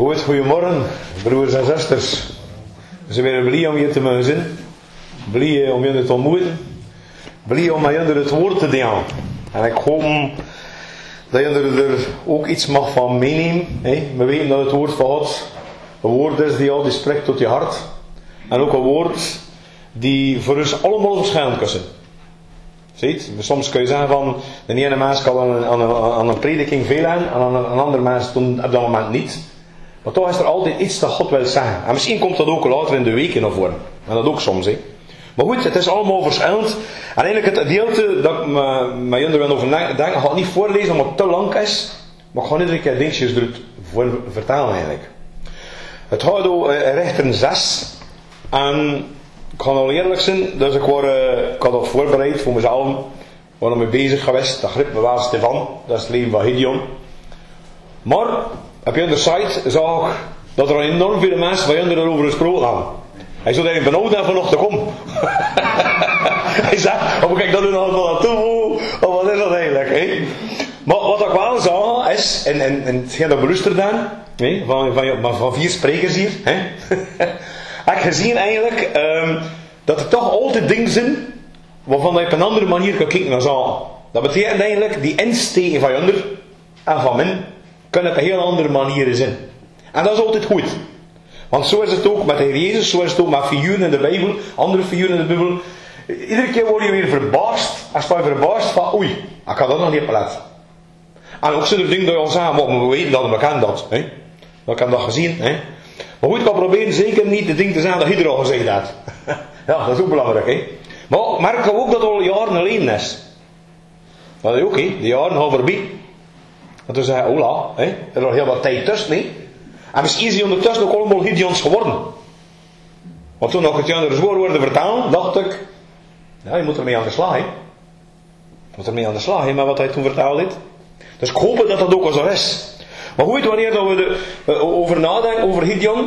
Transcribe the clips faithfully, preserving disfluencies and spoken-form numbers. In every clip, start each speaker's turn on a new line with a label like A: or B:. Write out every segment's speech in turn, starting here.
A: Goed, goedemorgen, broers en zusters. We zijn weer blij om je te mogen zien. Blij om jullie te ontmoeten. Blij om met jullie het woord te delen. En ik hoop dat jullie er ook iets mag van meenemen. We weten dat het woord van God een woord is die altijd spreekt tot je hart. En ook een woord die voor ons allemaal verschillend kan zijn. Ziet? Soms kun je zeggen van de ene mens kan aan een, aan een, aan een prediking veel aan, en aan een, een andere mens op dat moment niet. Maar toch is er altijd iets dat God wil zeggen. En misschien komt dat ook later in de weken naar voren. En dat ook soms. Hè. Maar goed, het is allemaal verschillend. En eigenlijk het gedeelte dat ik met jullie wil over denken, ik ga het niet voorlezen omdat het te lang is. Maar ik ga iedere keer dingetjes voor vertellen eigenlijk. Het gaat over Richteren zes. En ik ga al eerlijk zijn, dus ik, word, ik had dat voorbereid voor mezelf. Ik was ermee bezig geweest, dat grip me wel Stefan, dat is het leven van Gideon. Maar op je site zag ik dat er enorm veel mensen van jullie erover gesproken hadden. Hij zou eigenlijk benauwd hebben vanochtend te komen. Hij zei, of moet ik dat nu nog wel naartoe? Of wat is dat eigenlijk? Hè? Maar wat ik wel zag is, en, en, en hetgeen dat beluisterd dan, van, van, van vier sprekers hier, hè? heb ik gezien eigenlijk um, dat er toch altijd dingen zijn waarvan je op een andere manier kan kijken naar zaken. Dat betekent eigenlijk die insteken van jullie en van men kunnen op een heel andere manier zijn. En dat is altijd goed. Want zo is het ook met de Heer Jezus, zo is het ook met figuren in de Bijbel, andere figuren in de Bijbel. Iedere keer word je weer verbaasd, als je verbaasd van oei, ik had dat nog niet opgelet. En ook zijn er dingen die je al zeggen, maar we weten dat, we kennen dat. Hè? We hebben dat gezien. Hè? Maar goed, ik kan proberen zeker niet de ding te zeggen dat hij er al gezegd had. Ja, dat is ook belangrijk. Hè? Maar merk ook dat het al jaren geleden is. Dat is ook, hè? De jaren gaan voorbij. En toen zei hij, hola, hè? Er is al heel wat tijd tussen. Hè? En misschien is hij ondertussen ook allemaal Gideons geworden. Want toen nog het Jan er zwoer worden vertalen, dacht ik, ja, je moet ermee aan de slag. Hè? Je moet ermee aan de slag, hè, met wat hij toen verteld heeft. Dus ik hoop dat dat ook wel zo is. Maar goed, wanneer dat we er uh, over nadenken, over Gideon,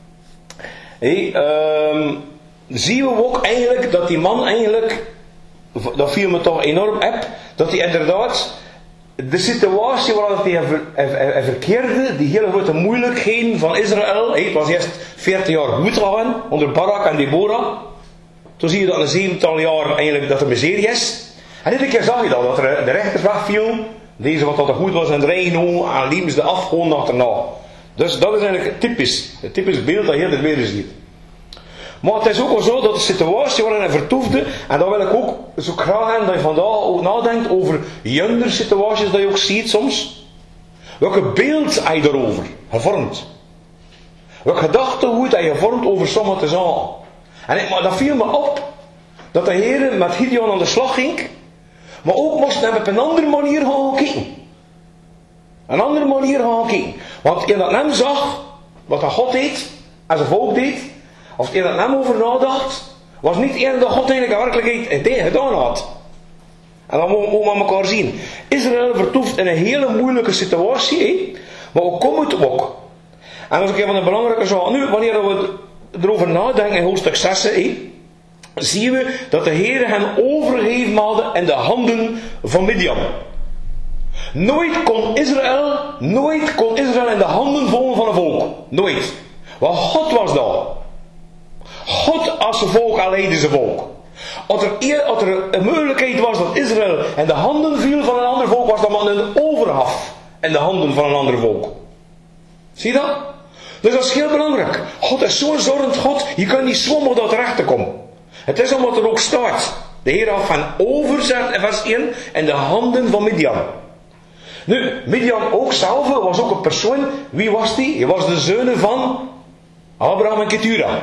A: hey, um, zien we ook eigenlijk dat die man eigenlijk, dat viel me toch enorm op, dat hij inderdaad de situatie waarin hij ver, ver, ver, verkeerde, die hele grote moeilijkheden van Israël, hey, het was eerst veertig jaar goed gegaan, onder Barak en Deborah, toen zie je dat een zevental jaar eigenlijk dat er miserie is, en dit keer zag je dat, dat er de rechters wegvielen. Deze wat dat goed was in het Rijn en liepen ze af gewoon achterna. Dus dat is eigenlijk typisch. Het typisch beeld dat je het weer ziet. Maar het is ook wel zo dat de situatie waarin hij vertoefde, en dat wil ik ook zo graag hebben dat je vandaag ook nadenkt over jongere situaties dat je ook ziet soms. Welke beeld hij erover gevormd? Welke gedachtegoed hij gevormd over sommige zaken? En ik, maar dat viel me op dat de Heer met Gideon aan de slag ging. Maar ook moesten we op een andere manier gaan kijken. Een andere manier gaan kijken. Want in dat hem zag, wat dat God deed, en zijn volk deed, of in dat hem over nadacht, was niet eerder dat God eigenlijk in werkelijkheid gedaan had. En dat moeten we met elkaar zien. Israël vertoeft in een hele moeilijke situatie, hè? Maar hoe komt het ook? En dat is een keer van de belangrijke zaak. Nu, wanneer we erover nadenken in hoofdstuk zes, hè, zien we dat de Heer hen overgegeven had in de handen van Midian. Nooit kon Israël, nooit kon Israël in de handen vallen van een volk. Nooit. Want God was dat. God als zijn volk, alleen zijn volk. Als er, eer, als er een mogelijkheid was dat Israël in de handen viel van een ander volk, was dat man een overgaf in de handen van een ander volk. Zie je dat? Dus dat is heel belangrijk. God is zo'n zorgend God, je kan niet zwommen dat terecht te komen. Het is omdat er ook staat. De Heer had van overzet in vers één in de handen van Midian. Nu, Midian ook zelf was ook een persoon. Wie was die? Hij was de zoon van Abraham en Ketura.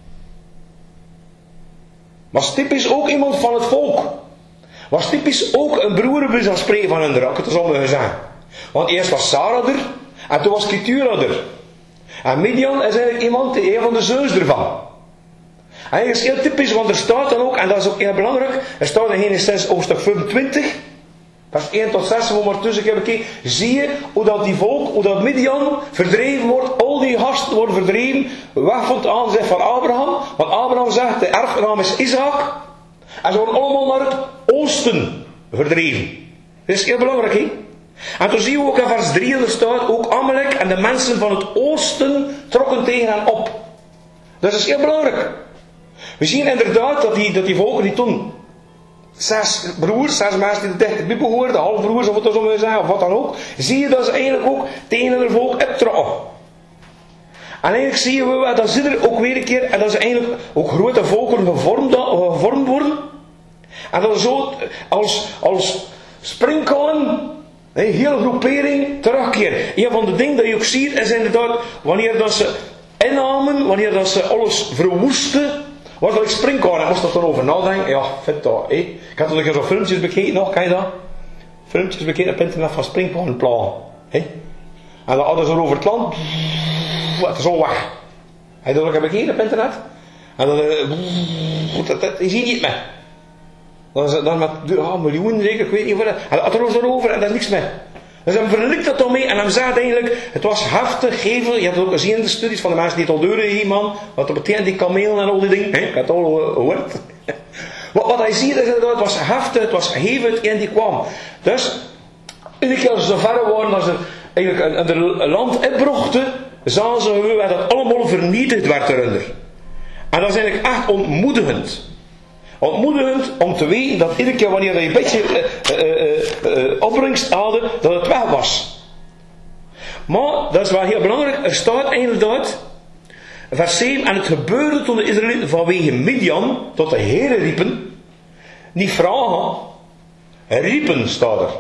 A: Was typisch ook iemand van het volk. Was typisch ook een broer bij zijn spreken van hun rak. Het is allemaal gezegd. Want eerst was Sarah er. En toen was Ketura er. En Midian is eigenlijk iemand, een van de zoons ervan. En dat is heel typisch, want er staat dan ook, en dat is ook heel belangrijk, er staat in Genesis hoofdstuk vijfentwintig, vers één tot zes, waar we maar tussen hebben gekeken, zie je hoe dat die volk, hoe dat Midian verdreven wordt, al die gasten worden verdreven, weg van het aanzicht van Abraham, want Abraham zegt, de erfgenaam is Isaac, en ze worden allemaal naar het oosten verdreven. Dat is heel belangrijk, hè? En toen zien we ook in vers drie, er staat ook Amalek en de mensen van het oosten trokken tegen hen op. Dat is heel belangrijk. We zien inderdaad dat die, dat die volken die toen zes broers, zes mensen die de dichte Bibel hoorden, halfbroers of wat dat zo moet zeggen, of wat dan ook, zie je dat ze eigenlijk ook tegen het volk optrokken. En eigenlijk zien we dat ze er ook weer een keer, en dat ze eigenlijk ook grote volken gevormd, gevormd worden. En dat ze zo als, als springkallen, een hele groepering terugkeren. Een van de dingen dat je ook ziet is inderdaad, wanneer dat ze innamen, wanneer dat ze alles verwoesten, was dat ik springkallen. En moest dat erover nadenken, ja, vet dat, hé. Ik had al een keer zo'n filmpjes bekeken nog, kan je dat? Filmpjes bekeken op internet van springkallenplagen, hé. En dan hadden ze erover het land, het is al weg. Heb je dat ook bekeken op internet? En dan, uh, dat, dat, je ziet niet meer. Dan is het dan met oh, miljoenen zeker, ik weet niet wat. En dat was erover en daar is niks mee. Dus hij verlikt dat dan mee en hij zei eigenlijk, het was heftig, gevel. Je hebt het ook gezien in de studies van de mensen die het al deuren hier, man. Wat dat betekent, die kamelen en al die dingen. He, ik heb het al gehoord. Wat, wat hij ziet is inderdaad, het was heftig, het was gevel, het een die kwam. Dus, iedere keer als ze zo ver waren, dat ze eigenlijk een, een land inbrochten, zagen ze hoe dat allemaal vernietigd werd eronder. En dat is eigenlijk echt ontmoedigend. Ontmoedigend om te weten dat iedere keer wanneer je een beetje uh, uh, uh, uh, opbrengst haalde, dat het weg was. Maar, dat is wel heel belangrijk, er staat inderdaad, vers zeven, en het gebeurde toen de Israëlieten vanwege Midian tot de Heere riepen, niet vragen, riepen staat er.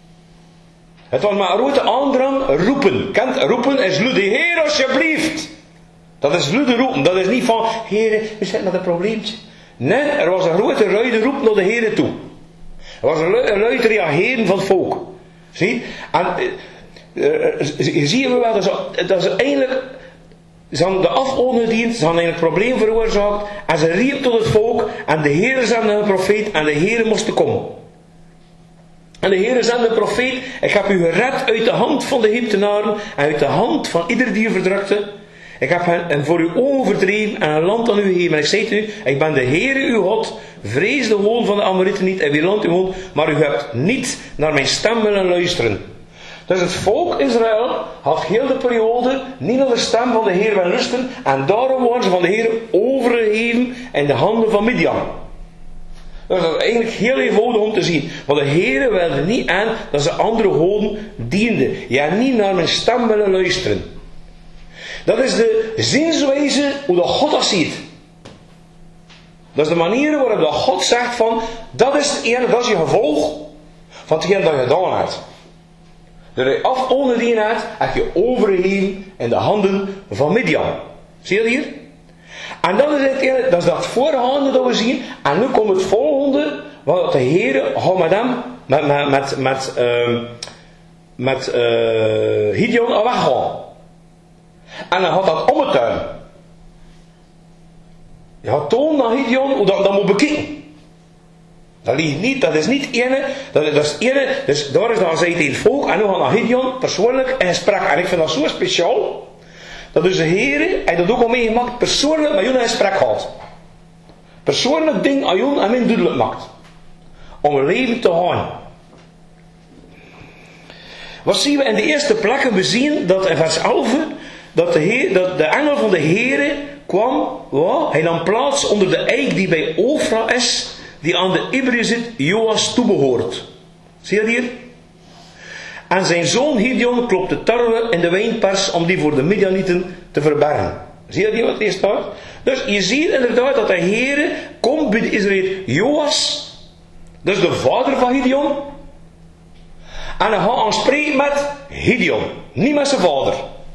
A: Het was maar een grote aandrang, roepen. Kent, roepen is luide, Heer alsjeblieft. Dat is luide roepen, dat is niet van, Heer, we zitten met een probleempje. Nee, er was een grote luide roep naar de Heer toe. Er was een luid reageren van het volk. Zie? En uh, uh, zie je wel dat ze, dat ze eigenlijk, ze hadden de afgediend, ze hadden eigenlijk een probleem veroorzaakt, en ze riep tot het volk, en de Heer zende een profeet, en de Heer moest komen. En de Heer zende een profeet, ik heb u gered uit de hand van de Egyptenaren, en uit de hand van ieder die u verdrukte. Ik heb hen voor u ogen verdreven en een land aan u gegeven. En ik zei u, ik ben de Heere uw God, vrees de hoon van de Amorieten niet en wie land u woont, maar u hebt niet naar mijn stem willen luisteren. Dus het volk Israël had heel de periode niet naar de stem van de Heer willen luisteren, en daarom waren ze van de Heer overgegeven in de handen van Midian. Dus dat is eigenlijk heel eenvoudig om te zien. Want de Heer wilde niet aan dat ze andere goden dienden. Ja, niet naar mijn stem willen luisteren. Dat is de zienswijze hoe dat God dat ziet. Dat is de manier waarop dat God zegt van, dat is het ene, dat is je gevolg van hetgeen dat je gedaan hebt. Dat je afgediend hebt, heb je overgegeven in de handen van Midian. Zie je dat hier? En dat is het ene, dat is dat voorgaande dat we zien. En nu komt het volgende, wat de Heer gaat met hem, met, met, met, met, uh, met uh, Gideon al weggaan. En dan gaat dat om het tuin. Je gaat tonen naar Gideon hoe dat, dat moet bekijken. Dat ligt niet, dat is niet ene, dat, dat is ene, dus daar is dan zei tegen het volk, en nu gaat naar Gideon persoonlijk in gesprek. En ik vind dat zo speciaal, dat dus de Heer, hij dat ook al meegemaakt, persoonlijk met jullie in gesprek gaat. Persoonlijk ding aan jullie en min duidelijk maakt. Om een leven te gaan. Wat zien we in de eerste plekken? We zien dat in vers elf, dat de, heer, dat de engel van de Heere kwam, wow, hij nam plaats onder de eik die bij Ofra is, die aan de Ibriezit Joas toebehoort. Zie je dat hier? En zijn zoon Gideon klopte tarwe in de wijnpers om die voor de Midianieten te verbergen. Zie je dat hier wat hier staat? Dus je ziet inderdaad dat de Heere komt bij de Israël Joas, dus de vader van Gideon, en hij gaat aanspreken met Gideon, niet met zijn vader.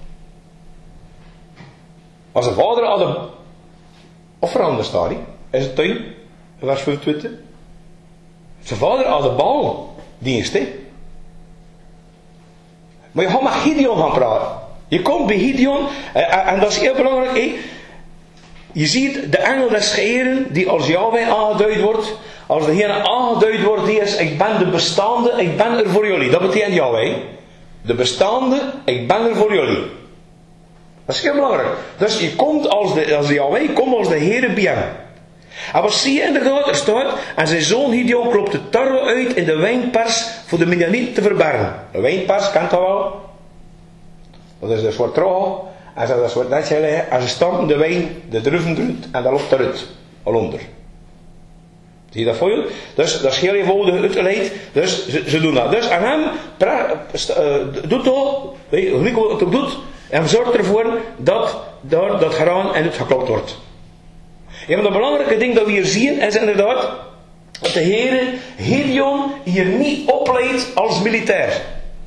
A: Als zijn vader had een offer aan de staat, is het tuin, vers vijfentwintig. Zijn vader had een bouwdienst, hè. Maar je gaat met Gideon gaan praten. Je komt bij Gideon, en dat is heel belangrijk, hè. Je ziet de engel des Heeren, die als Yahweh aangeduid wordt, als de Heer aangeduid wordt, die is, ik ben de bestaande, ik ben er voor jullie. Dat betekent Yahweh. De bestaande, ik ben er voor jullie. Dat is heel belangrijk. Dus je komt als de, als de Yahweh, komt als de Heere bij hem. En wat zie je inderdaad? Er staat, en zijn zoon Gideon klopte tarwe uit in de wijnpers voor de Midianieten te verbergen. De wijnpers, kent dat wel? Dat is een soort trouw. En ze dat soort netje leggen. En ze stampen de wijn, de druiven eruit. En dan loopt eruit. Al onder. Zie je dat voor je? Dus dat is heel eenvoudig uitgeleid. Dus ze, ze doen dat. Dus aan hem pra, uh, doet dat. Weet je wat het ook doet? En zorgt ervoor dat daar dat graan en het geklopt wordt. Een van de belangrijke dingen dat we hier zien is inderdaad dat de Heer Gideon hier niet opleidt als militair.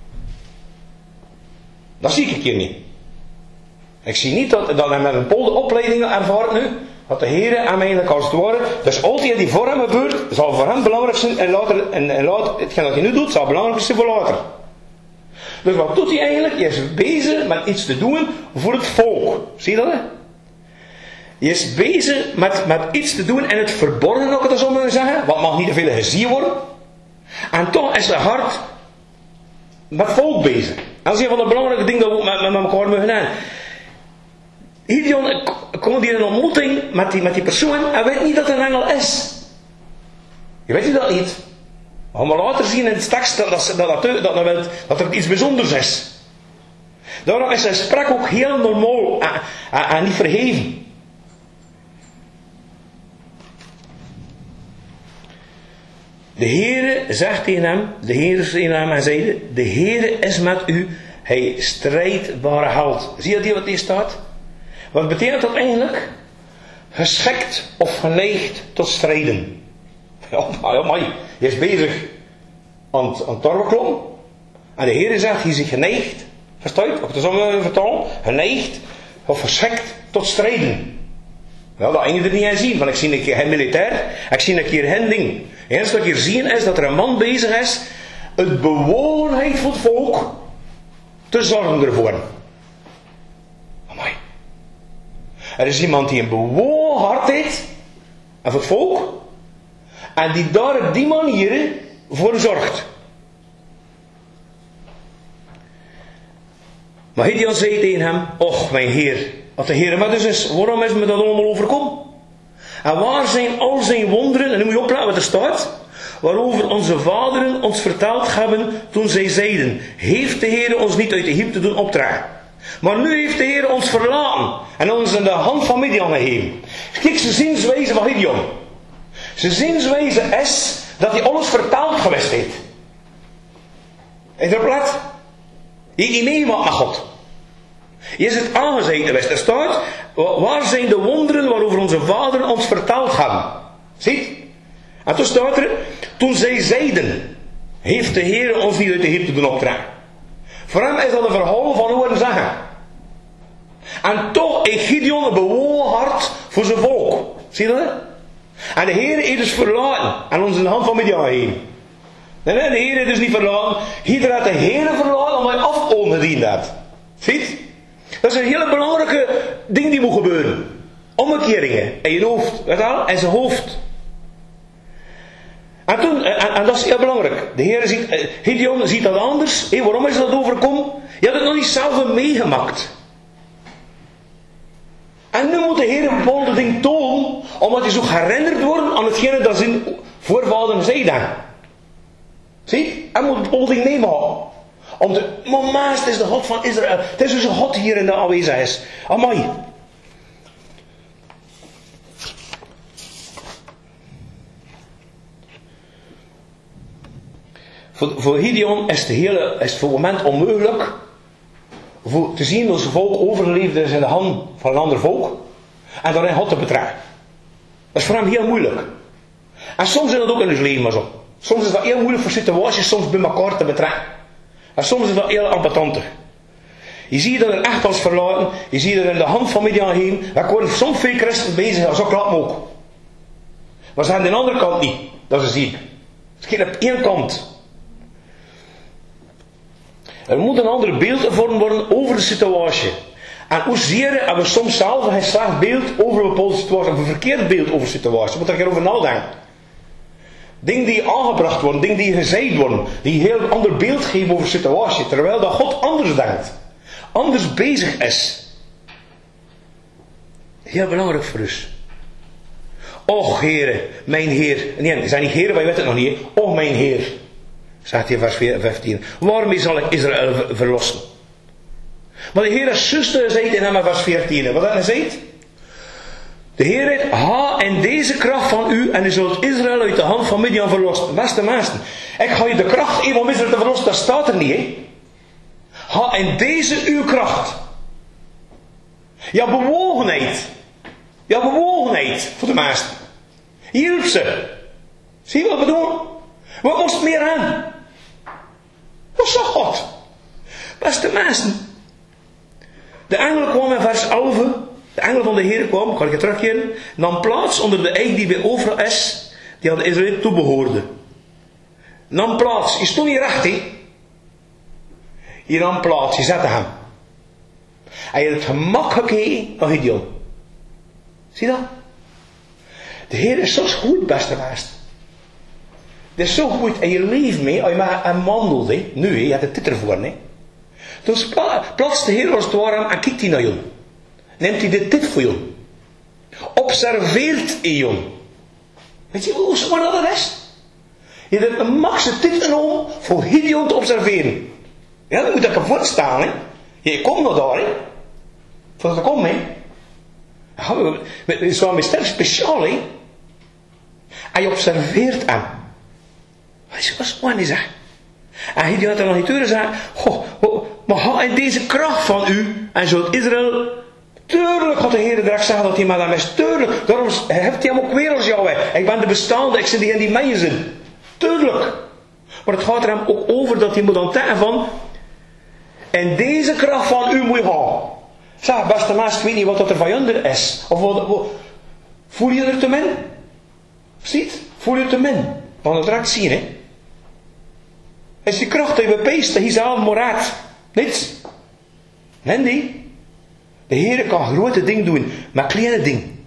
A: Dat zie ik hier niet. Ik zie niet dat, dat hij met een bepaalde opleiding ervaart nu. Dat de Heer hem eigenlijk als het ware. Dus altijd die voor hem gebeurt, zal voor hem belangrijk zijn. En later, en, en later hetgeen wat hij nu doet, zal belangrijk zijn voor later. Dus wat doet hij eigenlijk? Hij is bezig met iets te doen voor het volk. Zie je dat? Hè? Hij is bezig met, met iets te doen in het verborgen, ook het zo moeten zeggen. Wat mag niet te veel gezien worden. En toch is zijn hart met volk bezig. En dat is een van de belangrijke dingen dat we met, met elkaar moeten doen. Gideon komt hier in een ontmoeting met die, met die persoon en weet niet dat het een engel is. Je weet dat niet. We gaan maar later zien in het tekst dat, dat, dat, dat, dat, dat, dat er iets bijzonders is. Daarom is zijn spraak ook heel normaal en, en, en niet verheven. De Heere zegt tegen hem, de Heere zegt tegen hem en zeide, de Heere is met u, hij strijdbare held. Zie je die wat hier staat? Wat betekent dat eigenlijk? Geschikt of geneigd tot strijden. Ja, maar, maar je is bezig aan het, aan het tarweklom. En de Heer zegt, hij is geneigd. Verstaat je? Of het is allemaal vertaal. Geneigd of geschikt tot strijden. Wel, dat eindigt er niet aan zien. Want ik zie een keer geen militair. Ik zie een keer geen ding. Het enige wat ik hier zie is dat er een man bezig is. Het bewogenheid voor het volk te zorgen ervoor. Amai. Er is iemand die een bewogen hart heeft. En voor het volk. En die daar op die manier voor zorgt. Maar Gideon zei tegen hem, och mijn Heer, als de Heer met ons is, waarom is me dat allemaal overkomen? En waar zijn al zijn wonderen, en nu moet je opletten wat er staat, waarover onze vaderen ons verteld hebben toen zij zeiden, heeft de Heer ons niet uit Egypte doen optrekken? Maar nu heeft de Heer ons verlaten en ons in de hand van Midian gegeven. Kijk, zijn zienswijze van Gideon. Zijn zienswijze is dat hij alles vertaald geweest heeft. Is er plat? Je niet meemaakt met God. Je is het aangezeten geweest. Er staat, waar zijn de wonderen waarover onze vaderen ons verteld hebben? Ziet? En toen staat er, toen zij zeiden, heeft de Heer ons niet uit Egypte doen optrekken. Voor hem is dat een verhaal van horen zeggen. En toch heeft Gideon een bewogen hart voor zijn volk. Zie je dat? En de Heer heeft dus verlaten en ons in de hand van Midian gegeven. Nee, nee, de Heer heeft dus niet verlaten. Gideon had de Heer verlaten omdat hij afkomen gediend had. Ziet? Dat is een hele belangrijke ding die moet gebeuren. Omkeringen in je hoofd. Weet je wel? In zijn hoofd. En, toen, en, en dat is heel belangrijk. De Heer ziet, Gideon ziet dat anders. Hey, waarom is dat overkomen? Je had het nog niet zelf meegemaakt. En nu moet de Heer een bepaalde ding tonen, omdat hij zo herinnerd wordt aan hetgene dat zijn voorvaderen zeiden. Zie? Hij moet een bepaalde ding meemaken. Om de, maar maast is de God van Israël. Het is dus een God hier in de aanwezig is. Amai. Voor, voor Gideon is het, hele, is het voor het moment onmogelijk voor te zien dat zijn volk overgeleefd is in de hand van een ander volk en daarin God te betrekken. Dat is voor hem heel moeilijk. En soms is dat ook in het leven maar zo. Soms is dat heel moeilijk voor situaties soms bij elkaar te betrekken. En soms is dat heel ambetantig. Je ziet dat er echt als verlaten, je ziet er in de hand van Midian heen, daar worden soms veel christen bezig, en zo klapt me ook. Maar ze hebben de andere kant niet, dat is ziek. Het is geen op één kant. Er moet een ander beeld gevormd worden over de situatie. En hoezeer hebben we soms zelf een slecht beeld over een bepaalde situatie, of een verkeerd beeld over de situatie. Je moet er over nadenken. Dingen die aangebracht worden, dingen die gezegd worden, die een heel ander beeld geven over de situatie, terwijl dat God anders denkt. Anders bezig is. Heel belangrijk voor ons. Och Heere, mijn Heer. Nee, ze zijn niet Heer, maar je weet het nog niet. He? Och mijn Heer. Zegt hij in vers vijftien. Waarmee zal ik Israël verlossen? Maar de Heer zuster zei in hem vers veertien. Wat hij zei? De Heer heeft, ha en deze kracht van u en u zult Israël uit de hand van Midian verlossen. Beste mensen, ik ga je de kracht geven om Israël te verlossen, dat staat er niet. He? Ha en deze uw kracht. Ja, bewogenheid. Ja, bewogenheid voor de meesten. Hielp ze. Zie je wat we doen? Wat moest meer aan? Wat zag God? Beste mensen. De engel kwam in vers elf. De engel van de Heer kwam, kan ik het terugkeren, nam plaats onder de eik die bij Ofra is, die aan de Israël toebehoorde. Nam plaats. Je stond hier recht, he. Je nam plaats, je zette hem. En je hebt het gemak gekregen aan Gideon. Zie je dat? De Heer is zo goed, beste mensen. Het is zo goed in je leven mee, als je maar een wandelt, he. Nu, he, je hebt het dit ervoor, he. Dus plaatst de Heer als het ware en kijkt hij naar jou. Neemt hij dit dit voor jou. Observeert hij jou. Weet je hoe zwaar dat is? Je hebt een max dit genomen voor Gideon te observeren. Ja, dan moet ik ervoor staan, hè. Je komt nog daar, hè. Voordat ik kom, hè. Het is wel een speciaal, hè. En je observeert hem. Wat is wat zwaar is dat? En Gideon had er nog niet tegen gezegd. Goh, goh, maar ga in deze kracht van u en zult Israël. Tuurlijk gaat de Heer direct zeggen dat hij met hem is. Tuurlijk. Daarom heeft hij hem ook weer als jou. Ik ben de bestaande. Ik zit die in die mij zijn. Tuurlijk. Maar het gaat er hem ook over dat hij moet ontdekken van. En deze kracht van u moet je gaan. Zeg, beste mensen, ik weet niet wat dat er van jullie is. Of wat, wat, voel je er te min? Ziet? Voel je er te min? We gaan het direct zien, hè. Is die kracht die we peesten, hij is al moraat. Niets. Nee, nee. De Heer kan grote dingen doen, maar kleine dingen.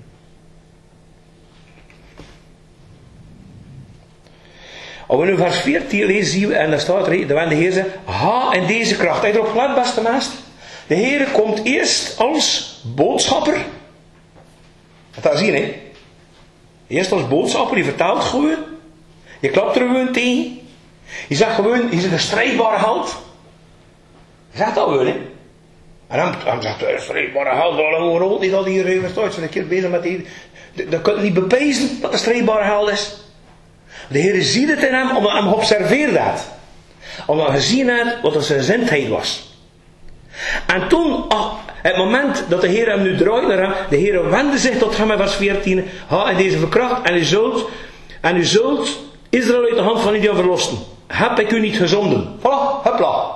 A: Als we nu vers veertien lezen, zien we, en daar staat er, de Heer zegt, ha en deze kracht. Heb je erop gelet, beste meester? De Heer komt eerst als boodschapper. Dat zie je, hè? Eerst als boodschapper, die vertaalt gewoon. Je klapt er gewoon tegen. Je zegt gewoon, je zit een strijdbare held. Je zegt dat gewoon, hè? En dan, dan zegt hij, strijdbare held, waarom hoort niet al die regels uit? Zijn een keer bezig met die. Dat kun je niet bepezen dat een strijdbare held is. De Heer ziet het in hem, omdat hij hem observeert dat. Omdat hij gezien heeft wat zijn gezindheid was. En toen, ach, het moment dat de Heer hem nu draait naar hem, de Heer wendde zich tot hem in vers veertien. Ha, en deze verkracht, en u zult, en u zult Israël uit de hand van Midian verlossen. Heb ik u niet gezonden? Voilà, hopla.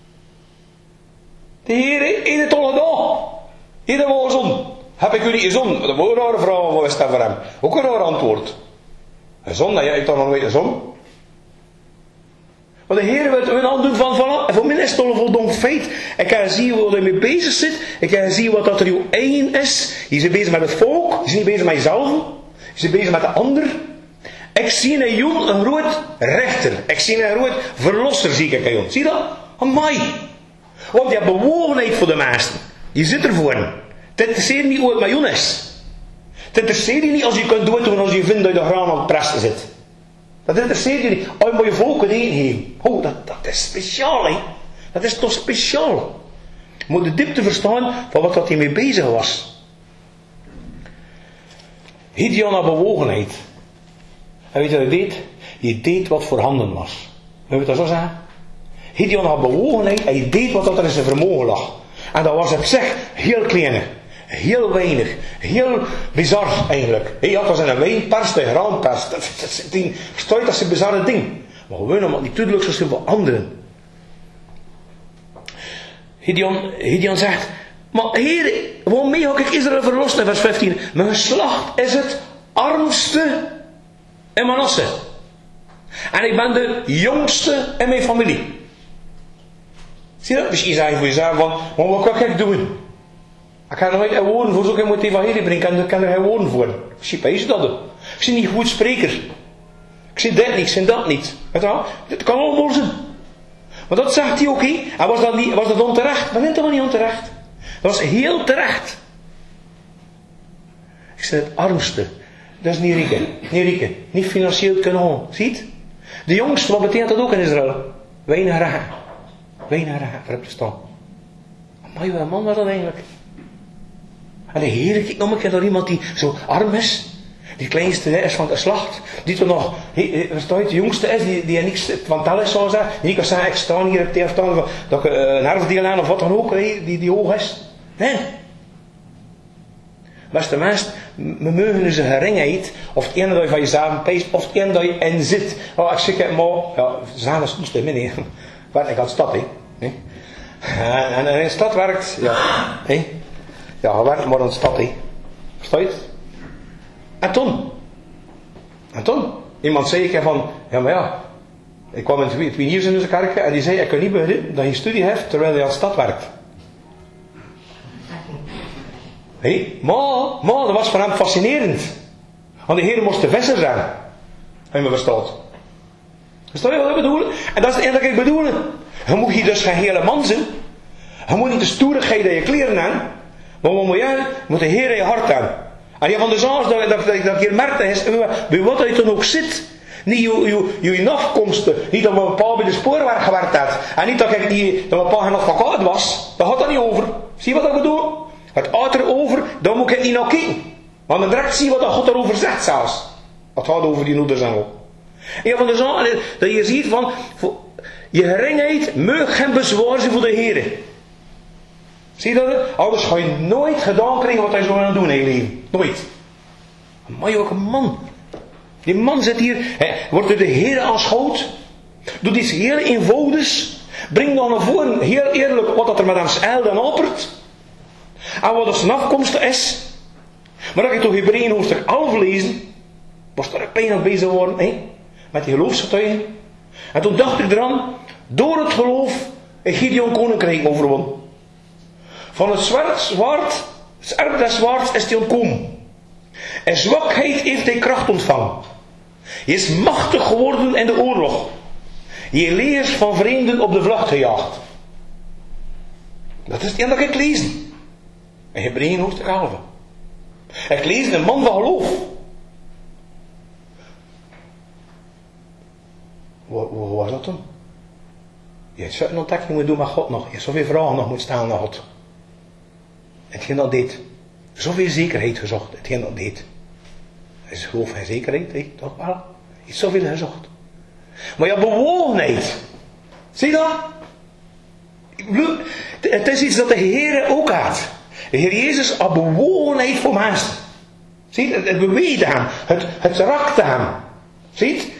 A: De Heer in het al gedaan. Hier hebben we gezonden. Heb ik u niet gezonden? Dat is een rare vraag, wat is dat voor hem? Ook een raar antwoord. Gezonden, jij hebt dan nog nooit gezonden? Maar de Heer wil het al doen van, voilà, voor mij is het al een voldongen feit. Ik kan zien waar hij mee bezig zit. Ik kan zien wat dat er uw eigen is. Je zit bezig met het volk. Je zit niet bezig met jezelf. Je zit bezig met de ander. Ik zie een jong, een groot rechter. Ik zie een groot verlosser, zie ik een jong. Zie je dat? Amai. Want die heeft bewogenheid voor de meesten. Die zit ervoor. Het interesseert niet hoe het met jong is. Het interesseert je niet als je kunt doen als je vindt dat je de graan aan het presten zit. Dat interesseert je niet. Oh, je moet je volk een eten geven. Oh, dat, dat is speciaal, hè. Dat is toch speciaal. Je moet de diepte verstaan van wat hij mee bezig was. Gideon had bewogenheid. En weet je wat hij deed? Hij deed wat voorhanden was. Wil je dat zo zeggen? Gideon had bewogenheid. Hij deed wat er in zijn vermogen lag. En dat was op zich heel klein. Heel weinig. Heel bizar eigenlijk. Hij had als een wijnpers, de graanpers. Dat is dat is een bizarre ding. Maar gewoon omdat niet duidelijk zoals voor anderen. Gideon, Gideon zegt, maar Heer, waarmee ga ik Israël verlossen in vers vijftien? Mijn geslacht is het armste in Manasse. En ik ben de jongste in mijn familie. Zie je dat? Misschien zeg je voor jezelf van, maar wat kan ik doen? Ik ga er nooit een woorden voor zoeken, ik moet het evangelie brengen, ik kan er geen woorden voor. Misschien is dat het. Ik zie niet goed spreker. Ik zie dit niet, ik zie dat niet. Weet je wel? Het kan allemaal zijn. Maar dat zegt hij ook, hè. En was dat, niet, was dat onterecht? Dat vindt hij wel niet onterecht. Dat was heel terecht. Ik ben het armste. Dat is niet rieken. Niet rieken. Niet financieel kunnen gaan. Ziet? De jongste, wat betekent dat ook in Israël? Weinig raar. Weinig raar voor op te staan. Maar jouw man was dat eigenlijk. En de Heer kijkt nog een keer naar iemand die zo arm is. Die kleinste is van de slacht. Die toch nog, verstaat, de jongste is, die, die niks van tel is, zou zeggen. Die niet kan zeggen, ik sta hier op de afstand, dat ik een erfdeel aan of wat dan ook, die, die hoog is. Nee. Beste mensen, we mogen dus een geringheid, of het ene dat je van jezelf peest, of het ene dat je in zit. Oh, ik zeg het maar, ja, zagen is goed, hè, nee. Waar ik aan de stad, hè. Nee. En, en in de stad werkt, ja, hè. Ja, hij werkt maar in de stad, hè. Versta je het? En toen? En toen? Iemand zei ik van, ja maar ja, ik kwam in het pioniers in de kerk en die zei, ik kan niet begrijpen dat je studie hebt terwijl je aan de stad werkt. Hé, maar, maar dat was voor hem fascinerend. Want de Heer moest de visser zijn. En me verstaat. Versta je wat ik bedoel? En dat is het enige dat ik bedoel. Je moet hier dus geen hele man zijn. Je moet niet de stoerigheid in je kleren aan. Maar wat moet je? Je moet de Heer in je hart aan. En ja, van de zaak dat, dat, dat, dat hier merkt is, bij wat je dan ook zit. Niet je, je, je afkomsten. Niet dat mijn pa bij de spoorweg gewerkt had. En niet dat ik niet, dat mijn pa geen advocaat was. Daar gaat dat niet over. Zie je wat ik bedoel? Het gaat erover, daar moet ik niet naar kijken. Want dan direct zie je wat God erover zegt zelfs. Het gaat over die moeders en ook. En ja, van de zaak dat je ziet van, je geringheid mag geen bezwaar zijn voor de Heer. Zie je dat? Anders ga je nooit gedaan krijgen wat hij zo aan doen in je leven. Nooit. Maar je ook een man. Die man zit hier, hij wordt door de Heer aanschouwd. Doet iets heel eenvoudigs. Brengt dan naar voren, heel eerlijk, wat er met hem seilt en hapert. En wat zijn afkomst is. Maar dat je toch Hebreeën hoofdstuk elf lezen, was daar een pijn aan bezig worden, hè? Met die geloofsgetuigen. En toen dacht ik eraan, door het geloof, een Gideon koninkrijk overwon. Van het zwaard, zwaard, het erf des zwaards is hij ontkomen. En zwakheid heeft hij kracht ontvangen. Hij is machtig geworden in de oorlog. Je leert van vreemden op de vlucht gejaagd. Dat is het enige dat ik lees. In Hebreeën hoofdstuk elf. Ik lees een man van geloof. Hoe was dat dan? Je hebt zo'n ontdekking moet doen met God nog. Je hebt zoveel vragen nog moet stellen naar God. Hetgeen dat deed. Zoveel zekerheid gezocht. Hetgeen dat deed. Dat is geloof en zekerheid. He, toch wel? Je hebt zoveel gezocht. Maar je hebt bewogenheid. Zie je dat? Het is iets dat de Heer ook had. De Heer Jezus had bewogenheid voor mensen. Zie je? Het, het beweegde hem. Het, het raakte hem. Zie je?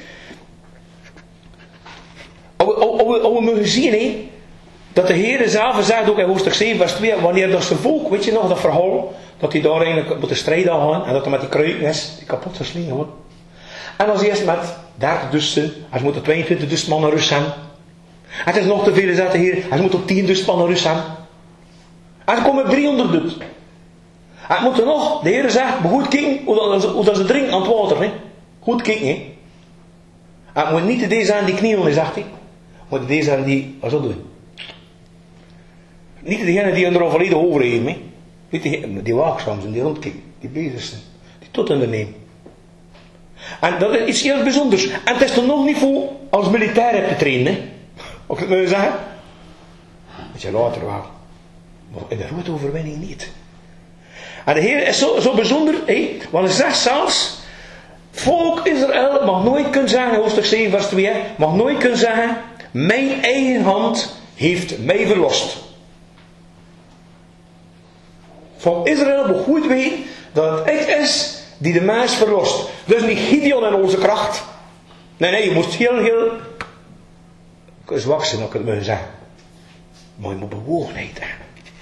A: We mogen zien, he, dat de Heer zelf zegt, ook in hoofdstuk zeven vers twee, wanneer dat zijn volk, weet je nog dat verhaal, dat hij daar eigenlijk moet de strijd aan gaan, en dat hij met die kruiken is, die kapot geslingen wordt. En als eerst met dertigduizend, hij moet er tweeëntwintigduizend man naar rust hebben. En het is nog te veel, zegt de Heer, hij moet er tienduizend man naar rust hebben. En er komen driehonderdduizend. En het moet er nog, de Heer zegt, maar goed kijken hoe dat, hoe dat ze drinken aan het water. He. Goed kijken. He. En het moet niet de deze zijn die knielen, zegt hij. Maar deze zijn die, wat zo doen. Niet degene die er al volledig over heeft. He. Niet die, die waakzaam zijn, die rondkijken, die bezig zijn. Die tot ondernemen. En dat is iets heel bijzonders. En het is toch nog niet voor als militair hebt te trainen. Hè? Of ik het nou zeggen? Dat je later wel. Maar in de grote overwinning niet. En de Heer is zo, zo bijzonder. Hé? Want hij zegt zelfs. Volk Israël mag nooit kunnen zeggen. Hoofdstuk zeven vers twee. Mag nooit kunnen zeggen. Mijn eigen hand heeft mij verlost. Van Israël moet goed weten. Dat het ik is die de mens verlost. Dus niet Gideon in onze kracht. Nee, nee, je moest heel, heel zwak zijn, dat ik het moet zeggen. Maar je moet bewogenheid hebben.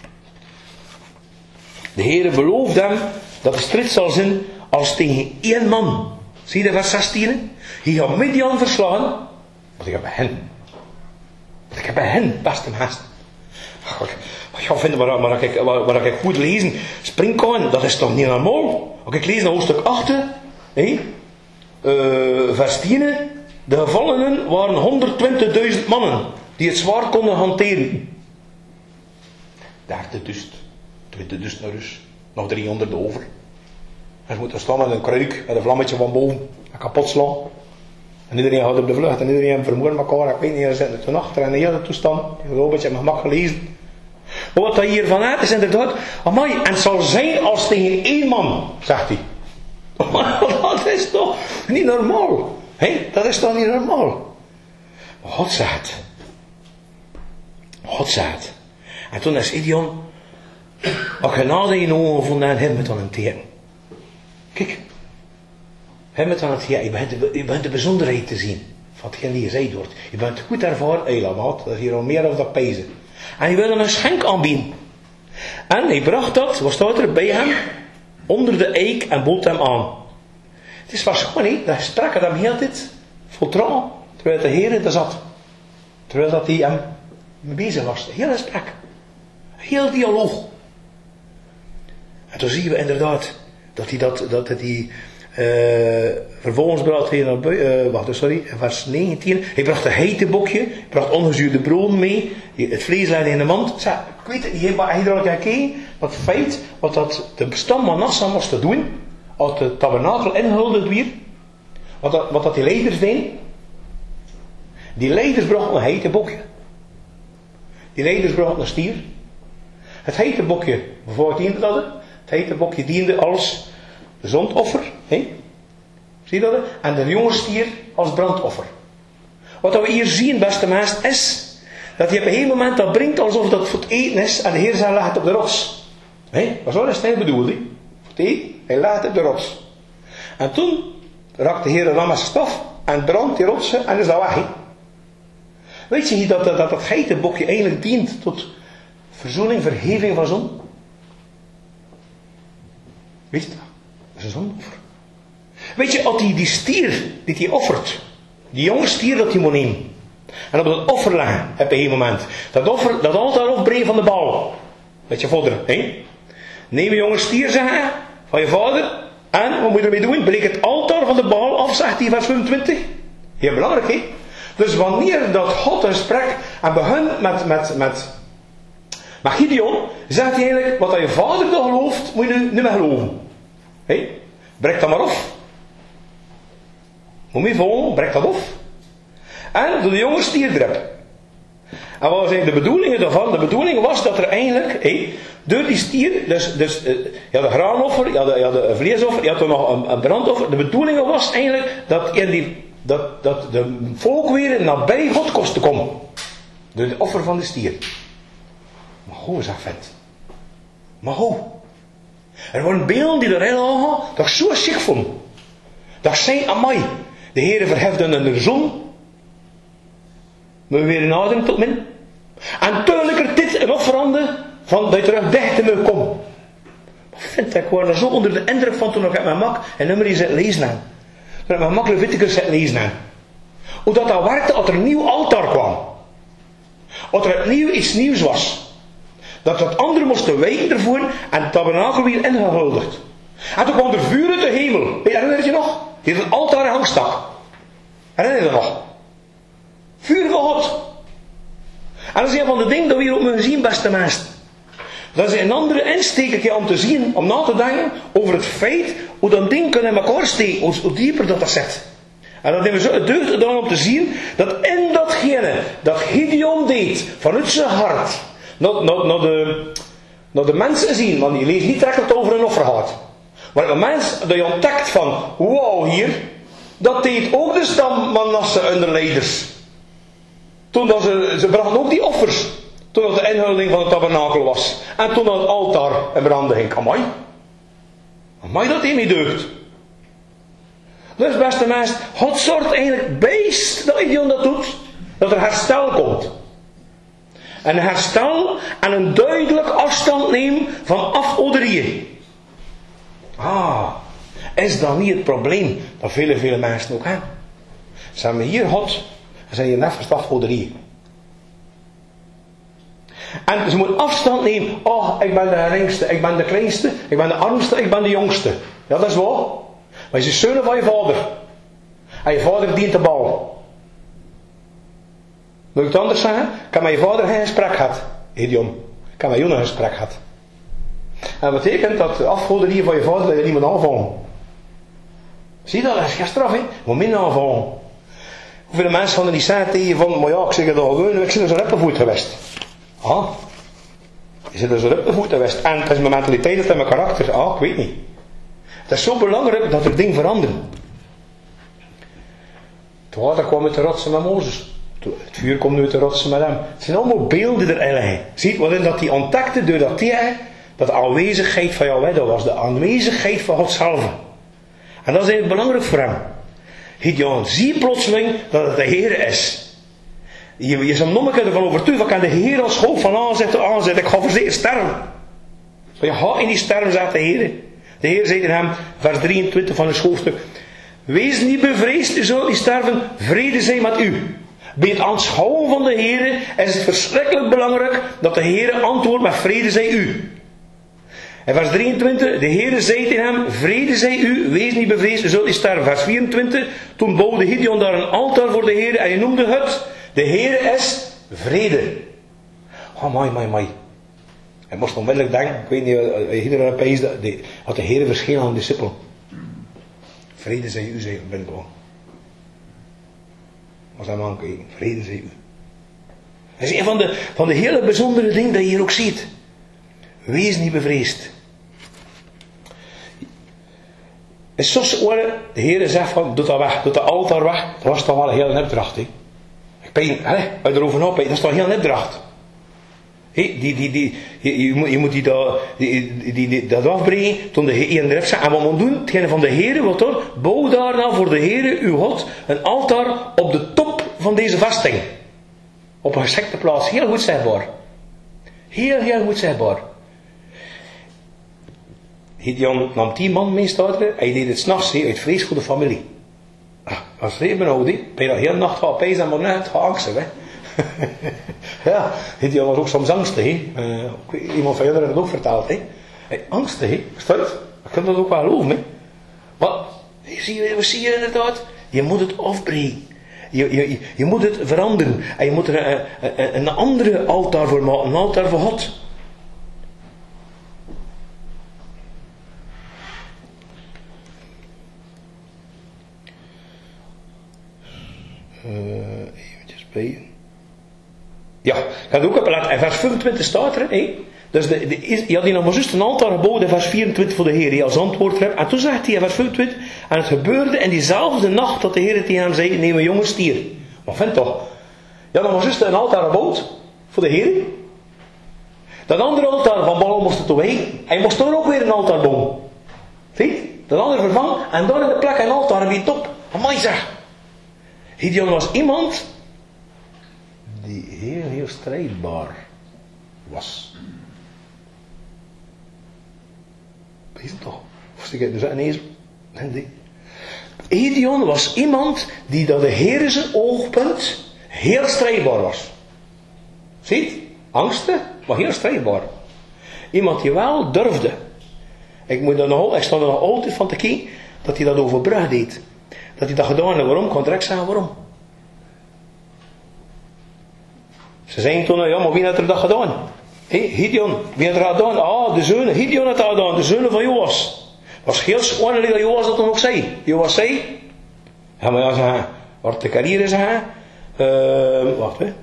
A: De Heere belooft hem dat de strijd zal zijn als tegen één man. Zie je vers zestien? Hij gaat Midian verslaan. Want ik heb bij hen. Want ik heb bij hen, beste mensen. Maar ja, vinden waar, waar, ik, waar, waar ik goed lezen. Springkoorn, dat is toch niet normaal? Als ik lees naar hoofdstuk acht. Hey, uh, vers tien. De gevallenen waren honderdtwintigduizend mannen. Die het zwaard konden hanteren. dertigduizend. twintigduizend naar rust. Nog driehonderd over. En ze moeten staan met een kruik, met een vlammetje van boven, en kapot slaan. En iedereen gaat op de vlucht, en iedereen vermoedt elkaar, ik weet niet, ze zitten toen achter en de hele toestand. Ik heb een beetje mijn gemak gelezen. Maar wat hij hiervan uit is inderdaad, amai, en het zal zijn als tegen één man, zegt hij. Dat is toch niet normaal. He? Dat is toch niet normaal. Maar God zegt. God zegt. En toen is Gideon, wat genade in je ogen gevonden en hem met aan het teken. Kijk. Hem met aan het teken. Je bent, de, je bent de bijzonderheid te zien. Van hetgeen die gezegd wordt. Je bent goed ervaren. Eilamat. Dat is hier al meer of dat pezen. En je wilde een schenk aanbieden. En hij bracht dat, wat staat er bij hem? Onder de eik en bood hem aan. Het is waarschijnlijk niet, dat strak het hem heel dit voltrouwen. Terwijl de Heer er zat. Terwijl dat hij hem mee bezig was. Heel strak. Heel dialoog. En toen zien we inderdaad dat hij dat, dat hij uh, vervolgens bracht hij naar uh, wacht, sorry, vers negentien. Hij bracht een heitebokje, hij bracht ongezuurde brood mee, het vlees legde in de mand. Zeg, ik weet het niet, maar hij had al gekeken, dat feit wat dat de stam Manasse moest doen, als de tabernakel ingehuldigd werd, wat dat, wat dat die leiders deden. Die leiders brachten een heitebokje. Die leiders brachten een stier. Het heitebokje, bijvoorbeeld diende dat? Het heitebokje diende als zondoffer. He? Zie je dat? En de jonge stier als brandoffer. Wat we hier zien, beste mensen, is dat hij op een gegeven moment dat brengt alsof dat voor het eten is en de Heer zei, leg het op de rots. He? Wat is hij bedoelde? Voor het eten, hij legt het op de rots. En toen raakt de Heer de ram met zijn staf en brandt die rotsen en is dat weg. He? Weet je dat dat, dat, dat geitenbokje eigenlijk dient tot verzoening, vergeving van zon? Weet je dat? Dat is een zondoffer. Weet je, als die, die stier die hij offert, die jonge stier dat hij moet nemen, en op dat offer leggen, op een gegeven moment, dat offer, dat altaar opbrengen van de Baal, met je vader, hè? Neem een jonge stier, zeg hij, van je vader, en wat moet je ermee doen? Breek het altaar van de Baal af, zegt hij vers vijfentwintig. Heel belangrijk, hè? Dus wanneer dat God een gesprek en begint met, met, met, met Gideon, zegt hij eigenlijk, wat je vader dan gelooft, moet je nu niet meer geloven. Hey, breek dat maar af. Moet je volgen, breek dat af. En doe de jonge stier erop. En wat zijn de bedoelingen daarvan? De bedoeling was dat er eigenlijk, hey, door die stier, dus, dus uh, je had een graanoffer, je had, je had een vleesoffer, je had nog een, een brandoffer. De bedoeling was eigenlijk dat in die Dat, dat de volk weer nabij God kost te komen. Door het offer van de stier. Maar hoe is dat vet? Maar hoe? Er waren beelden die erin lagen, dat ik zo ziek vond. Dat ik zei, amai, de Heere verhefde in de zon. Maar we weer naderen tot min. En tegelijkertijd dit een offerande van dat je terug dicht te me komt. Maar vind ik, ik was er zo onder de indruk van toen ik met mijn mak en nummer die zit lezen aan. Toen ik met mijn mak Leviticus zit lezen aan. Hoe dat dat werkte als er een nieuw altaar kwam. Als er opnieuw iets nieuws was. Dat het anderen moesten wijken ervoor en het tabernakel weer ingehuldigd. En toen kwam er vuur uit de hemel. Herinner je je nog? Die het altaar in hangstak. Herinner je je nog? Vuur van God. En dat is een van de dingen dat we hier ook hebben gezien, beste mensen. Dat is een andere insteek om te zien, om na te denken over het feit hoe dat ding kan in elkaar steken, hoe, hoe dieper dat dat zit. En dat hebben we zo het deugd gedaan om te zien dat in datgene dat Gideon deed, vanuit zijn hart, naar, naar, naar, de, naar de mensen zien, want die leest niet direct dat het over een offer gaat. Maar een mens dat je ontdekt van, wow hier, dat deed ook de stam Manasse onder leiders. Toen dat ze, ze brachten ook die offers. Toen dat de inhuldiging van het tabernakel was. En toen dat het altaar in branden ging. Amai. Amai dat hij niet deugt. Dus beste mensen, God zorgt eigenlijk beest dat Gideon dat doet. Dat er herstel komt. Een herstel en een duidelijk afstand nemen van afgoderieën. Ah, is dat niet het probleem dat vele, vele mensen ook hebben? Zijn we hier God, dan zijn je net van afgoderieën. En ze moeten afstand nemen. Oh, ik ben de geringste, ik ben de kleinste, ik ben de armste, ik ben de jongste. Ja, dat is waar. Maar je is zoon van je vader. En je vader dient de bal. Moet ik het anders zeggen? Ik heb met je vader geen gesprek gehad. Gideon. Ik heb met jou een gesprek gehad. En dat betekent dat de afgoderij van je vader dat je niemand aanvallen. Zie je dat? Dat is geen straf, hè? Je moet minder aanvallen. Hoeveel mensen hadden die zeggen tegen je van, maar ja, ik zeg het al gewoon, ik zit er zo rippenvoet geweest. Ah, je zit er zo rippenvoet geweest. En het is mijn mentaliteit, het is mijn karakter. Ah, ik weet niet. Het is zo belangrijk dat er dingen veranderen. Het water kwam uit de rotsen met Mozes. Het vuur komt nu uit de rotsen met hem. Het zijn allemaal beelden erin liggen. Ziet waarin dat hij ontdekte doordat hij, dat de aanwezigheid van Yahweh, dat was de aanwezigheid van God zelf. En dat is eigenlijk belangrijk voor hem. Gideon ziet plotseling dat het de Heer is. Je, je zou nog een keer ervan overtuigd, ik kan de Heer als hoofd van aanzetten, aanzetten. Ik ga verzekerd sterven. Maar je gaat in die sterven, zegt de Heer. De Heer zei tegen hem, vers drieëntwintig van het hoofdstuk. Wees niet bevreesd, u zult niet sterven, vrede zij met u. Bij het aanschouwen van de Heer is het verschrikkelijk belangrijk dat de Heer antwoordt met vrede zij u. En vers drieëntwintig, de Heer zei tegen hem, vrede zij u, wees niet bevreesd, u zult niet sterven. Vers vierentwintig, toen bouwde Gideon daar een altaar voor de Heer en hij noemde het, de Heer is vrede. Oh, my, my, my. Hij moest onmiddellijk denken, ik weet niet, iedereen opeens, had de Heer verschenen aan de discipelen. Vrede zij u, zei ik binnenkomen. Als hij man kijkt, vrede zij u. Dat is een van de, van de hele bijzondere dingen dat je hier ook ziet. Wees niet bevreesd. En soms worden de Heer zegt van, doe dat weg, doe dat altaar weg. Dat was toch wel een hele nepdracht. He. Ik ben, hè, als je erover nadenkt, dat is toch een hele nepdracht. He, die, die, die, je, je, moet, je moet die, die, die, die, die, dat afbrengen toen de Heer er zegt. En wat moet doen? Hetgene van de Heer, wat hoor? Bouw daar nou voor de Heer, uw God, een altaar op de top van deze vesting. Op een geschikte plaats. Heel goed zichtbaar. Heel, heel goed zichtbaar. Gideon nam tien man mee, staat er. Hij deed het s'nachts uit vrees voor de familie. Ah, als het even oud, ben je dat heel nacht gaan pijzen, maar net gaan angstig, hè. Ja, Gideon was ook soms angstig, hè. Uh, iemand van jullie heeft het ook verteld, hè. Hey, angstig, hè. Verstaat het? Je kunt dat ook wel geloven, hè. Wat? Zie je, wat zie je inderdaad? Je moet het afbreken. Je, je, je moet het veranderen. En je moet er een, een, een andere altaar voor maken. Een altaar voor God. Uh, eventjes bij. Ja, ik ga het ook even laten. In vers vijfentwintig staat er. Hé. Dus de, de, je had hier nog maar juist een altaar gebouwd in vers vierentwintig voor de Heer. Die als antwoord hebt. En toen zegt hij in vers vijfentwintig. En het gebeurde in diezelfde nacht dat de Heer tegen hem zei. Neem een jonge stier. Maar vind toch. Je had nog maar juist een altaar gebouwd. Voor de Heer. Dat andere altaar van Baal moest er toch heen. Hij moest er ook weer een altaar bouwen. Zie? Dat andere vervangen. En daar in de plek een altaar en wie top. Amai zeg. Gideon was iemand die heel, heel strijdbaar was. Wees het toch? Of stik ik dus ineens? Nee. Gideon was iemand die dat de Heer zijn oogpunt heel strijdbaar was. Ziet? Angstig, maar heel strijdbaar. Iemand die wel durfde. Ik, moet er nog, ik sta er nog altijd van te kijken dat hij dat overbrug deed. Dat hij dat gedaan heeft. Waarom? Ik kan direct zeggen waarom. Ze zeiden toen, ja, maar wie heeft er dat gedaan? Hé, hey, Gideon, wie heeft er dat gedaan? Ah, de zonen. Gideon had dat gedaan, de zonen van Joas. Het was heel schoon dat Joas dat dan ook zei. Joas zei, ja, maar ja, zeggen, wat de carrière zeggen, uh, wacht, hè.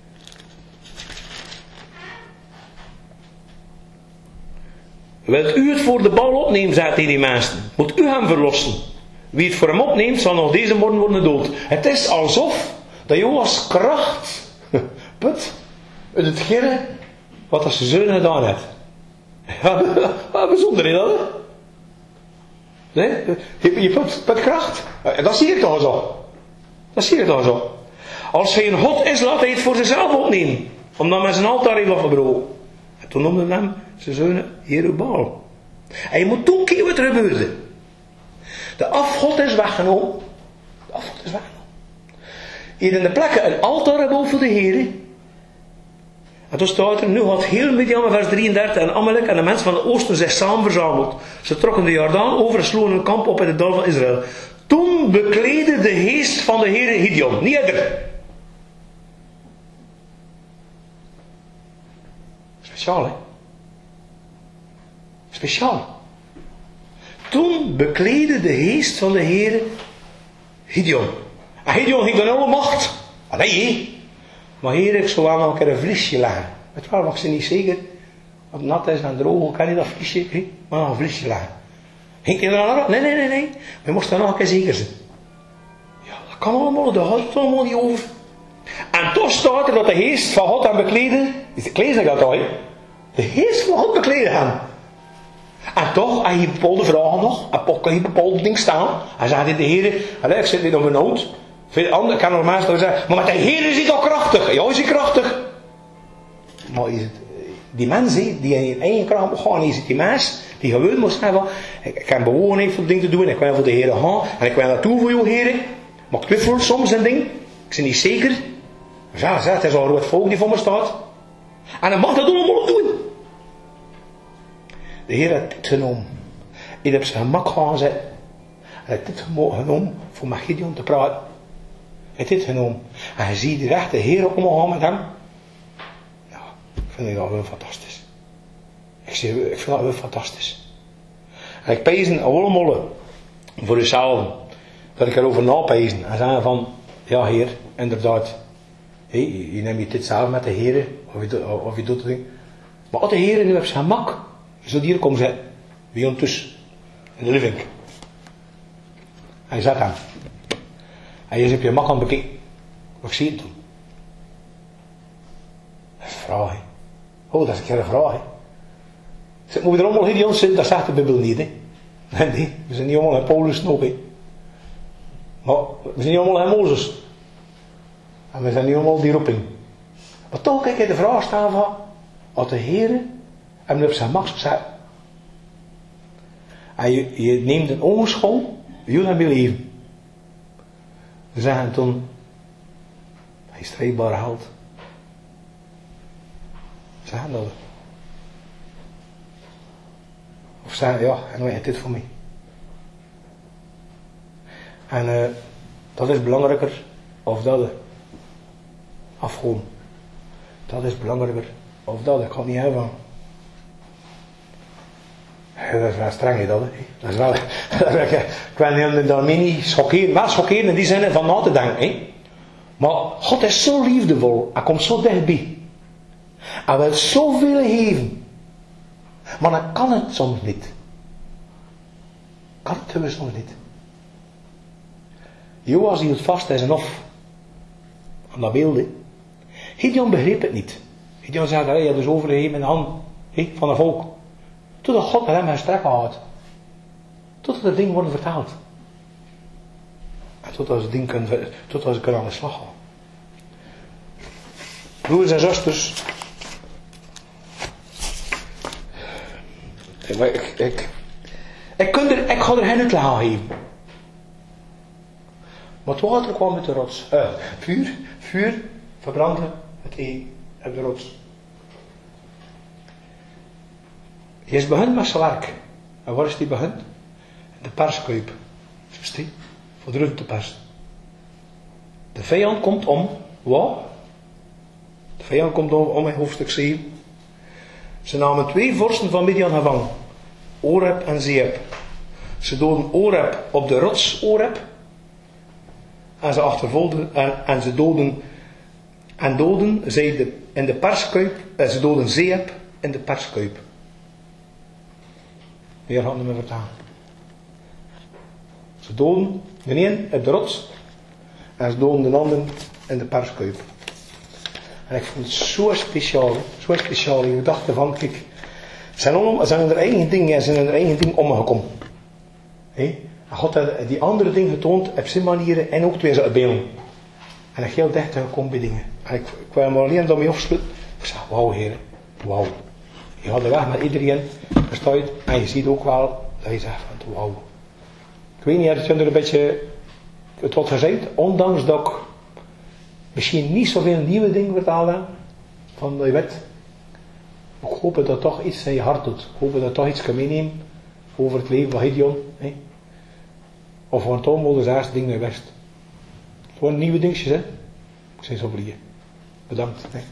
A: Wilt u het voor de bal opnemen, zei hij die mensen. Moet u hem verlossen. Wie het voor hem opneemt, zal nog deze morgen worden dood. Het is alsof dat Joas kracht put uit hetgene wat als zijn zoon gedaan heeft. Ja, wat bijzonder is dat? Nee? Je, je put, put kracht. Dat zie ik toch zo. Dat zie ik toch zo. Als hij een God is, laat hij het voor zichzelf opnemen. Omdat men zijn altaar heeft afgebroken. En toen noemde hem zijn zoon Jerubbaal. En je moet toen kijken wat er gebeurde. De afgod is weggenomen. De afgod is weggenomen. Hier in de plekken een altaar boven de Heer. En toen staat er, nu had heel Midian, vers drieëndertig, en Amalek en de mensen van het oosten zich samen verzameld. Ze trokken de Jordaan over en sloegen een kamp op in het dal van Israël. Toen bekleedde de geest van de Heer Gideon. Niet eerder. Speciaal, hè? Speciaal. Toen bekleedde de geest van de Heere Gideon. En Gideon ging dan alle macht. Ah, nee, maar Heer, ik zou wel nog een keer een vliesje leggen. Weet je wel, mag ze niet zeker. Als het nat is en droog, kan je dat vliesje, he? Maar nog een vliesje leggen. Ging je er dan aan? Nee, nee, nee, nee. We moesten nog een keer zeker zijn. Ja, dat kan allemaal, dat gaat het allemaal niet over. En toch staat er dat de geest van God aan bekleden. Kleed zich dat toch, hè? De geest van God bekleden hem. En toch, hij heeft bepaalde vragen nog. En toch kan je bepaalde dingen staan. Hij zei tegen de Heer, ik zit niet op een nood. Veel anderen kan normaal zeggen, maar met de Heer is hij toch krachtig? Ja, is hij krachtig? Maar is het, die mens die in eigen kracht moet gaan, is het die mens die gewoon moet zeggen, ik kan bewogen heeft om dingen te doen, ik wil voor de Heer gaan, en ik wil naartoe voor jou, Heer. Maar ik twijfel soms een ding, ik ben niet zeker. Ja, het is al een rood volk die voor me staat. En dan mag dat allemaal doen. De Heer heeft dit genomen. Hij heeft zijn gemak gaan zetten. Hij heeft dit genomen voor met Gideon te praten. Hij heeft dit genomen. En je ziet de echte Heer omgaan met hem. Ja, ik vind dat wel fantastisch. Ik, zeg, ik vind dat wel fantastisch. En ik pees allemaal voor uzelf. Dat ik erover napezen. En zeggen van, ja Heer, inderdaad. Hey, je neemt dit zelf met de Heer. Of je, of je doet het ding. Maar als de Heer nu op zijn gemak. Zo hier komen ze. Wie ondertussen. In de living. En je zet hem. En je hebt je mak aan het bekijken. Wat zie je toen? Dat is een vraag. He. Oh, dat is een keer een vraag. He. Moet je er allemaal Gideon zitten? Dat zegt de Bijbel niet. He. Nee, nee. We zijn niet allemaal in Paulus nog. He. Maar we zijn niet allemaal in Mozes. En we zijn niet allemaal die roeping. Maar toch kijk je de vraag staan van. Als de Heer hem op zijn max zet. En je, je neemt een ogenschouw. Je naar je leven. We zeggen toen. Hij strijdbare held. Zeggen dat. Of zeggen ja, en hij heeft dit voor mij. En uh, dat is belangrijker. Of dat. Afgaan. Dat is belangrijker. Of dat. Ik kan het niet hebben. Ja, dat is wel streng, he, dat. He. Dat is wel. Ik wil daarmee niet schokkeren. Wel schokkeren in die zin van na te denken. He. Maar God is zo liefdevol. Hij komt zo dichtbij. Hij wil zoveel geven. Maar dan kan het soms niet. Kan het dus soms niet. Joas hield vast in zijn hof. Aan dat beeld. He. Gideon begreep het niet. Gideon zei, hij had dus overgegeven in de hand he, van het volk. Totdat God met hem een strek houdt. Totdat de dingen worden vertaald. En totdat ze, ding kunnen, totdat ze kunnen aan de slag gaan. Broers en zusters. Ik, ik, ik, ik, kun er, ik ga er geen uitleg aan geven. Maar het water kwam uit de rots. Uh, vuur, vuur verbrandde het ei uit de rots. Hij is begund met zijn werk. En waar is hij begund? In de perskuip. Zo die, voor de rug te persen. De vijand komt om. Wat? De vijand komt om, om in hoofdstuk zeven. Ze namen twee vorsten van Midian gevangen. Oreb en Zeeb. Ze doden Oreb op de rots Oreb. En ze achtervolgden en, en ze doden en doden zij de, in de perskuip. En ze doden Zeeb in de perskuip. Meer handen me vertalen. Ze doden de een op de rots. En ze doden de ander in de perskuip. En ik vond het zo speciaal. Zo speciaal. Ik dacht ervan, kijk. Ze zijn, om, zijn er eigen dingen. Ze zijn er eigen dingen omgekomen. He? En God heeft die andere dingen getoond op zijn manieren. En ook twee zijn beelden. En ik heel dicht gekomen bij dingen. En ik, ik wil me alleen daarmee afsluiten. Ik zei, wauw Heer. Wauw. Je gaat de weg met iedereen. Versta je? En je ziet ook wel. Dat je zegt van wauw. Ik weet niet, heb je er een beetje het wat gezegd. Ondanks dat ik misschien niet zoveel nieuwe dingen vertaalde. Van dat je weet. Ik hoop dat dat toch iets in je hart doet. Ik hoop dat dat toch iets kan meenemen. Over het leven van Gideon. Hè? Of van Tom wil de zesde ding naar West. Gewoon nieuwe dingetjes, hè. Ik zeg zo vliegen. Bedankt. Hè?